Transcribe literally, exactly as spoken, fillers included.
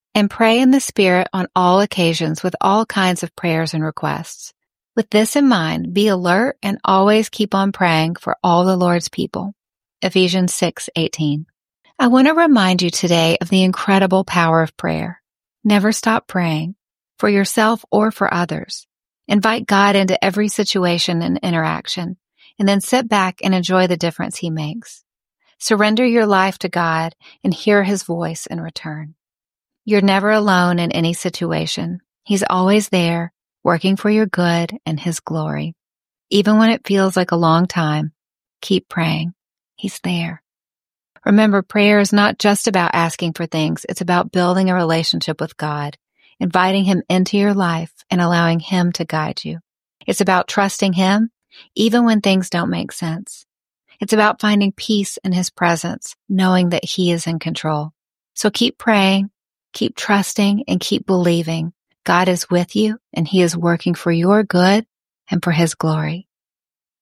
And pray in the Spirit on all occasions with all kinds of prayers and requests. With this in mind, be alert and always keep on praying for all the Lord's people. Ephesians six eighteen. I want to remind you today of the incredible power of prayer. Never stop praying, for yourself or for others. Invite God into every situation and interaction, and then sit back and enjoy the difference He makes. Surrender your life to God and hear His voice in return. You're never alone in any situation. He's always there, working for your good and His glory. Even when it feels like a long time, keep praying. He's there. Remember, prayer is not just about asking for things. It's about building a relationship with God, inviting Him into your life and allowing Him to guide you. It's about trusting Him, even when things don't make sense. It's about finding peace in His presence, knowing that He is in control. So keep praying, keep trusting, and keep believing. God is with you, and He is working for your good and for His glory.